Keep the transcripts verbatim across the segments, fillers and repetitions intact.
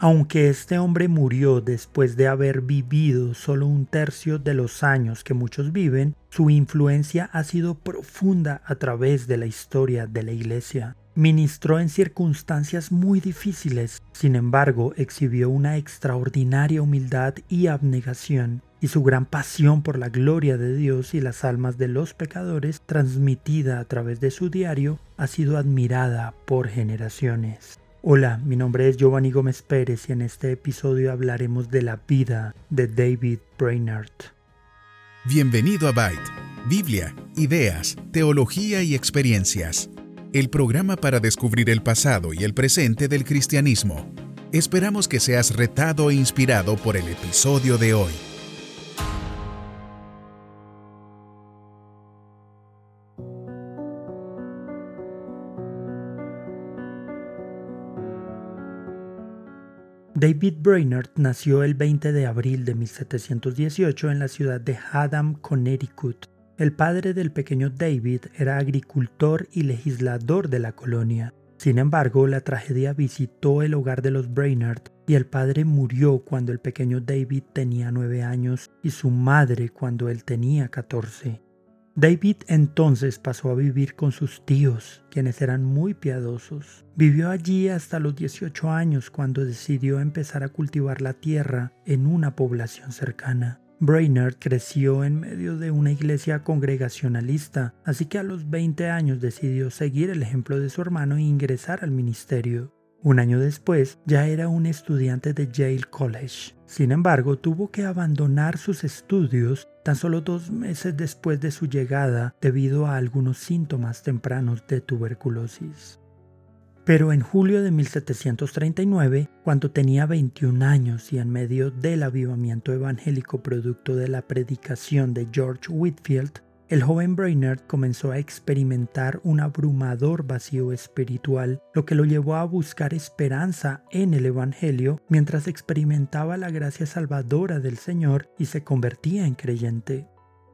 Aunque este hombre murió después de haber vivido solo un tercio de los años que muchos viven, su influencia ha sido profunda a través de la historia de la Iglesia. Ministró en circunstancias muy difíciles, sin embargo, exhibió una extraordinaria humildad y abnegación, y su gran pasión por la gloria de Dios y las almas de los pecadores, transmitida a través de su diario, ha sido admirada por generaciones. Hola, mi nombre es Giovanni Gómez Pérez y en este episodio hablaremos de la vida de David Brainerd. Bienvenido a Byte, Biblia, ideas, teología y experiencias. El programa para descubrir el pasado y el presente del cristianismo. Esperamos que seas retado e inspirado por el episodio de hoy. David Brainerd nació el veinte de abril de mil setecientos dieciocho en la ciudad de Haddam, Connecticut. El padre del pequeño David era agricultor y legislador de la colonia. Sin embargo, la tragedia visitó el hogar de los Brainerd y el padre murió cuando el pequeño David tenía nueve años y su madre cuando él tenía catorce. David entonces pasó a vivir con sus tíos, quienes eran muy piadosos. Vivió allí hasta los dieciocho años cuando decidió empezar a cultivar la tierra en una población cercana. Brainerd creció en medio de una iglesia congregacionalista, así que a los veinte años decidió seguir el ejemplo de su hermano e ingresar al ministerio. Un año después, ya era un estudiante de Yale College. Sin embargo, tuvo que abandonar sus estudios tan solo dos meses después de su llegada debido a algunos síntomas tempranos de tuberculosis. Pero en julio de mil setecientos treinta y nueve, cuando tenía veintiún años y en medio del avivamiento evangélico producto de la predicación de George Whitefield, el joven Brainerd comenzó a experimentar un abrumador vacío espiritual, lo que lo llevó a buscar esperanza en el Evangelio mientras experimentaba la gracia salvadora del Señor y se convertía en creyente.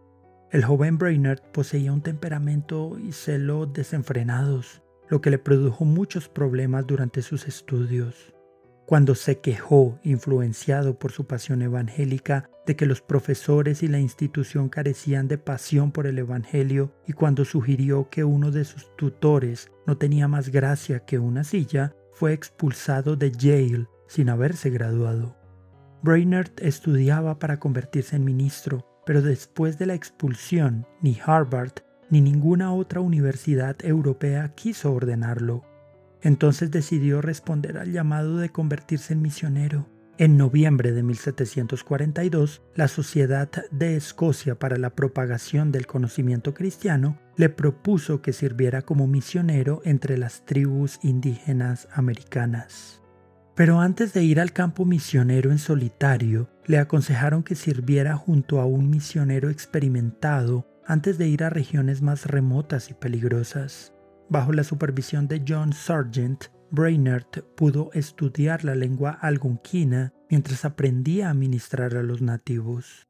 El joven Brainerd poseía un temperamento y celo desenfrenados, lo que le produjo muchos problemas durante sus estudios. Cuando se quejó, influenciado por su pasión evangélica, de que los profesores y la institución carecían de pasión por el Evangelio, y cuando sugirió que uno de sus tutores no tenía más gracia que una silla, fue expulsado de Yale sin haberse graduado. Brainerd estudiaba para convertirse en ministro, pero después de la expulsión, ni Harvard ni ninguna otra universidad europea quiso ordenarlo. Entonces decidió responder al llamado de convertirse en misionero. En noviembre de mil setecientos cuarenta y dos, la Sociedad de Escocia para la Propagación del Conocimiento Cristiano le propuso que sirviera como misionero entre las tribus indígenas americanas. Pero antes de ir al campo misionero en solitario, le aconsejaron que sirviera junto a un misionero experimentado antes de ir a regiones más remotas y peligrosas. Bajo la supervisión de John Sargent, Brainerd pudo estudiar la lengua algonquina mientras aprendía a ministrar a los nativos.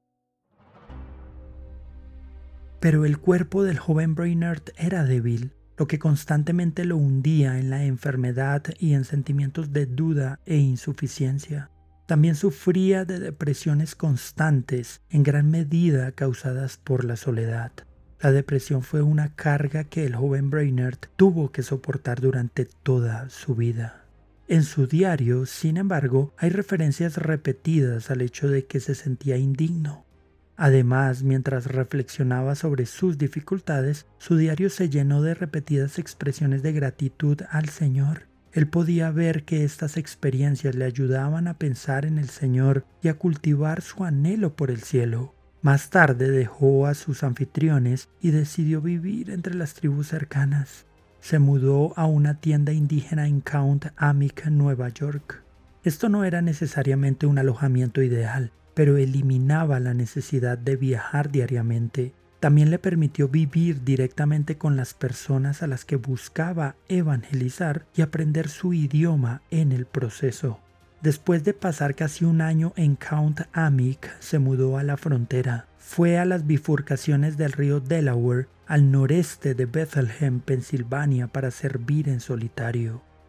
Pero el cuerpo del joven Brainerd era débil, lo que constantemente lo hundía en la enfermedad y en sentimientos de duda e insuficiencia. También sufría de depresiones constantes, en gran medida causadas por la soledad. La depresión fue una carga que el joven Brainerd tuvo que soportar durante toda su vida. En su diario, sin embargo, hay referencias repetidas al hecho de que se sentía indigno. Además, mientras reflexionaba sobre sus dificultades, su diario se llenó de repetidas expresiones de gratitud al Señor. Él podía ver que estas experiencias le ayudaban a pensar en el Señor y a cultivar su anhelo por el cielo. Más tarde dejó a sus anfitriones y decidió vivir entre las tribus cercanas. Se mudó a una tienda indígena en Count Amic, Nueva York. Esto no era necesariamente un alojamiento ideal, pero eliminaba la necesidad de viajar diariamente. También le permitió vivir directamente con las personas a las que buscaba evangelizar y aprender su idioma en el proceso. Después de pasar casi un año en Count Amic, se mudó a la frontera. Fue a las bifurcaciones del río Delaware, al noreste de Bethlehem, Pensilvania, para servir en solitario.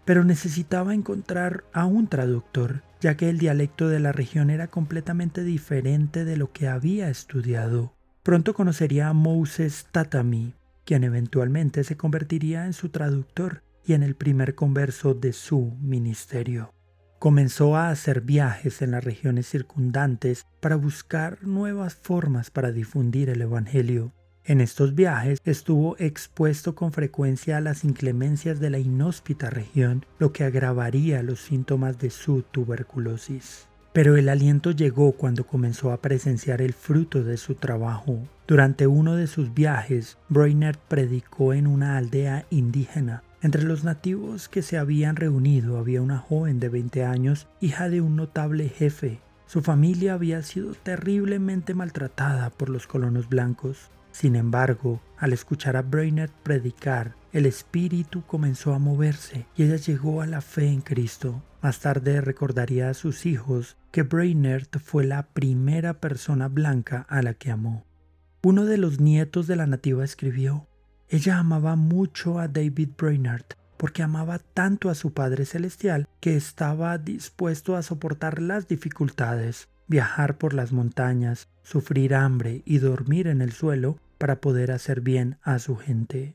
pero necesitaba encontrar a un traductor, ya que el dialecto de la región era completamente diferente de lo que había estudiado. Pronto conocería a Moses Tatamy, quien eventualmente se convertiría en su traductor y en el primer converso de su ministerio. Comenzó a hacer viajes en las regiones circundantes para buscar nuevas formas para difundir el Evangelio. En estos viajes estuvo expuesto con frecuencia a las inclemencias de la inhóspita región, lo que agravaría los síntomas de su tuberculosis. Pero el aliento llegó cuando comenzó a presenciar el fruto de su trabajo. Durante uno de sus viajes, Brainerd predicó en una aldea indígena. Entre los nativos que se habían reunido había una joven de veinte años, hija de un notable jefe. Su familia había sido terriblemente maltratada por los colonos blancos. Sin embargo, al escuchar a Brainerd predicar, el espíritu comenzó a moverse y ella llegó a la fe en Cristo. Más tarde recordaría a sus hijos que Brainerd fue la primera persona blanca a la que amó. Uno de los nietos de la nativa escribió: ella amaba mucho a David Brainerd porque amaba tanto a su Padre Celestial que estaba dispuesto a soportar las dificultades, viajar por las montañas, sufrir hambre y dormir en el suelo para poder hacer bien a su gente.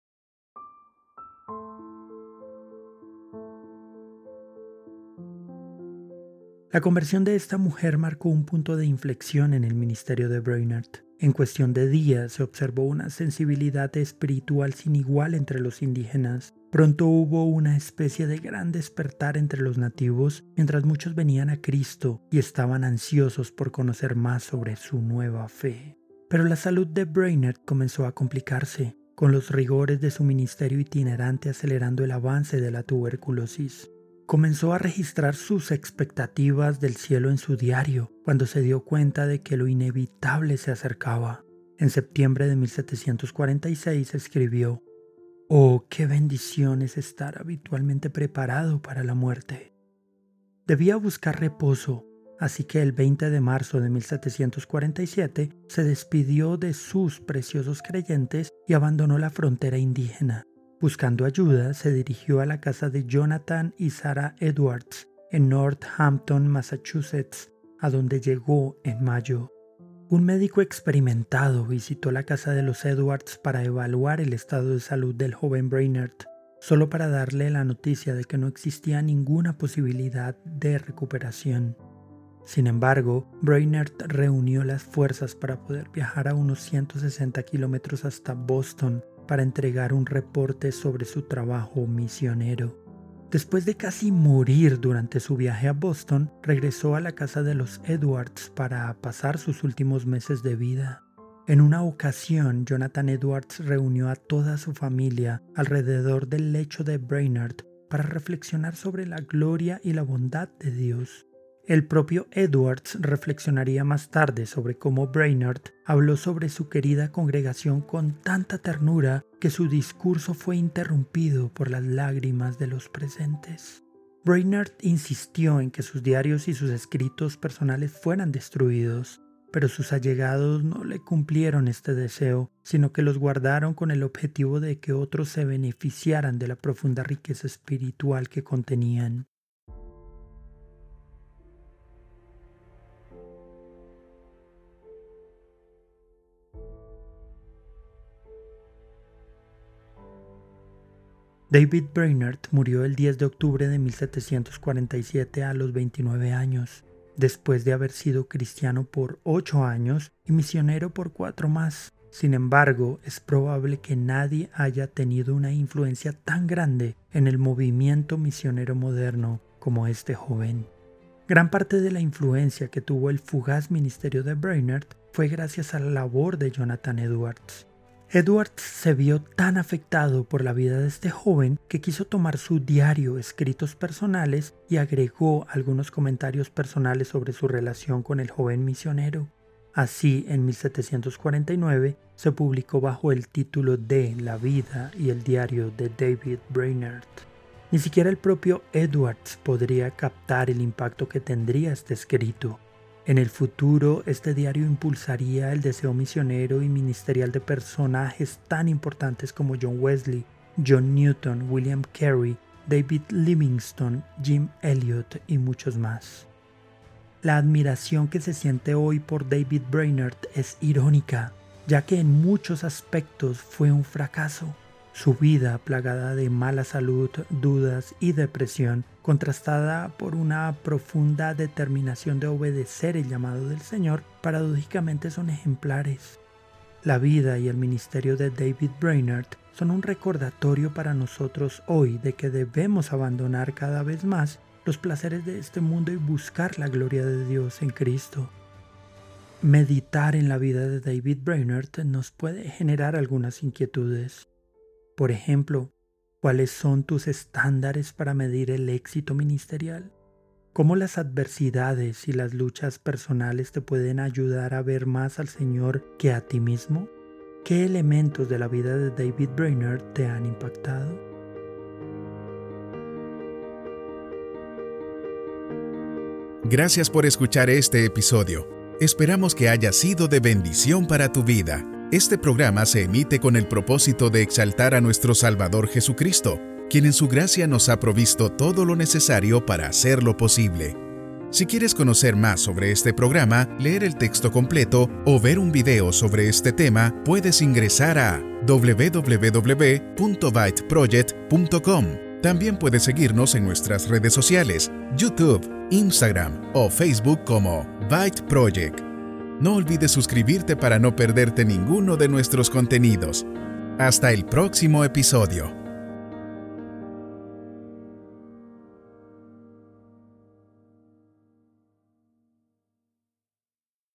La conversión de esta mujer marcó un punto de inflexión en el ministerio de Brainerd. En cuestión de días se observó una sensibilidad espiritual sin igual entre los indígenas. Pronto hubo una especie de gran despertar entre los nativos, mientras muchos venían a Cristo y estaban ansiosos por conocer más sobre su nueva fe. Pero la salud de Brainerd comenzó a complicarse, con los rigores de su ministerio itinerante acelerando el avance de la tuberculosis. Comenzó a registrar sus expectativas del cielo en su diario, cuando se dio cuenta de que lo inevitable se acercaba. En septiembre de mil setecientos cuarenta y seis escribió: «Oh, qué bendición es estar habitualmente preparado para la muerte». Debía buscar reposo, así que el veinte de marzo de mil setecientos cuarenta y siete se despidió de sus preciosos creyentes y abandonó la frontera indígena. Buscando ayuda, se dirigió a la casa de Jonathan y Sarah Edwards en Northampton, Massachusetts, a donde llegó en mayo. Un médico experimentado visitó la casa de los Edwards para evaluar el estado de salud del joven Brainerd, solo para darle la noticia de que no existía ninguna posibilidad de recuperación. Sin embargo, Brainerd reunió las fuerzas para poder viajar a unos ciento sesenta kilómetros hasta Boston para entregar un reporte sobre su trabajo misionero. Después de casi morir durante su viaje a Boston, regresó a la casa de los Edwards para pasar sus últimos meses de vida. En una ocasión, Jonathan Edwards reunió a toda su familia alrededor del lecho de Brainerd para reflexionar sobre la gloria y la bondad de Dios. El propio Edwards reflexionaría más tarde sobre cómo Brainerd habló sobre su querida congregación con tanta ternura que su discurso fue interrumpido por las lágrimas de los presentes. Brainerd insistió en que sus diarios y sus escritos personales fueran destruidos, pero sus allegados no le cumplieron este deseo, sino que los guardaron con el objetivo de que otros se beneficiaran de la profunda riqueza espiritual que contenían. David Brainerd murió el diez de octubre de mil setecientos cuarenta y siete a los veintinueve años, después de haber sido cristiano por ocho años y misionero por cuatro más. Sin embargo, es probable que nadie haya tenido una influencia tan grande en el movimiento misionero moderno como este joven. Gran parte de la influencia que tuvo el fugaz ministerio de Brainerd fue gracias a la labor de Jonathan Edwards. Edwards se vio tan afectado por la vida de este joven que quiso tomar su diario, escritos personales, y agregó algunos comentarios personales sobre su relación con el joven misionero. Así, en mil setecientos cuarenta y nueve, se publicó bajo el título de La vida y el diario de David Brainerd. Ni siquiera el propio Edwards podría captar el impacto que tendría este escrito. En el futuro, este diario impulsaría el deseo misionero y ministerial de personajes tan importantes como John Wesley, John Newton, William Carey, David Livingstone, Jim Elliot y muchos más. La admiración que se siente hoy por David Brainerd es irónica, ya que en muchos aspectos fue un fracaso. Su vida, plagada de mala salud, dudas y depresión, contrastada por una profunda determinación de obedecer el llamado del Señor, paradójicamente son ejemplares. La vida y el ministerio de David Brainerd son un recordatorio para nosotros hoy de que debemos abandonar cada vez más los placeres de este mundo y buscar la gloria de Dios en Cristo. Meditar en la vida de David Brainerd nos puede generar algunas inquietudes. Por ejemplo, ¿cuáles son tus estándares para medir el éxito ministerial? ¿Cómo las adversidades y las luchas personales te pueden ayudar a ver más al Señor que a ti mismo? ¿Qué elementos de la vida de David Brainerd te han impactado? Gracias por escuchar este episodio. Esperamos que haya sido de bendición para tu vida. Este programa se emite con el propósito de exaltar a nuestro Salvador Jesucristo, quien en su gracia nos ha provisto todo lo necesario para hacerlo posible. Si quieres conocer más sobre este programa, leer el texto completo o ver un video sobre este tema, puedes ingresar a doble u doble u doble u punto byte project punto com. También puedes seguirnos en nuestras redes sociales, YouTube, Instagram o Facebook como Byte Project. No olvides suscribirte para no perderte ninguno de nuestros contenidos. Hasta el próximo episodio.